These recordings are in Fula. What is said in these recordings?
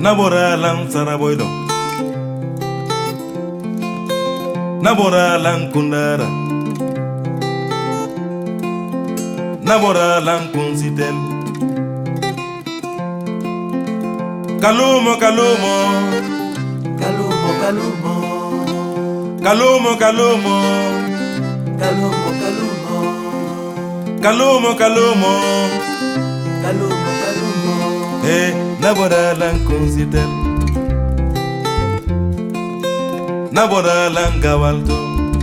Nabora lang saraboydo, nabora lang kundara, nabora lang kunsitel. Kalumo, kalumo, Kalumo, kalumo, kalumo, kalumo, kalumo, kalumo, kalumo, kalumo. kalumo, kalumo. Nabora lang kunsitel, nabora lang gawalto,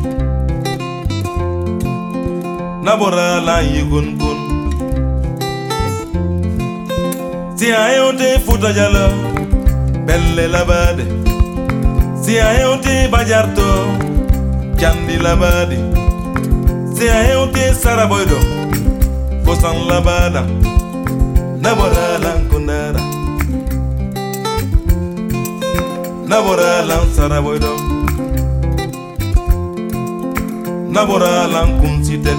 nabora lang yigun kun. Si ayonte futa jalo, belle labade. Si ayonte bajarto, jandi labade. Si ayonte saraboydo, kosan labada. Nabora lang kundara, nabora lang saraboydo, nabora lang kunsitel.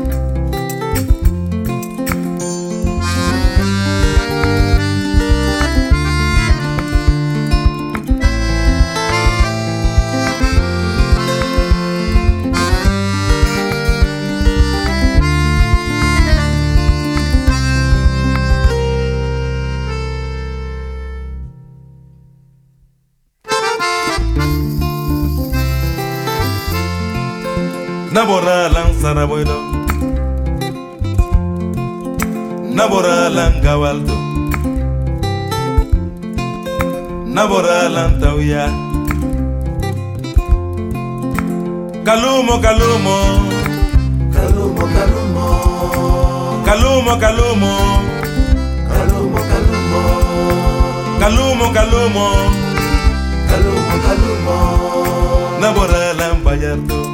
Nabora lang saraboydo, nabora lang gawaldo, nabora lang tawya. Kalumo, kalumo, Kalumo, kalumo, kalumo, kalumo, kalumo, kalumo, kalumo, kalumo. kalumo, kalumo. Nabora lang bajardo,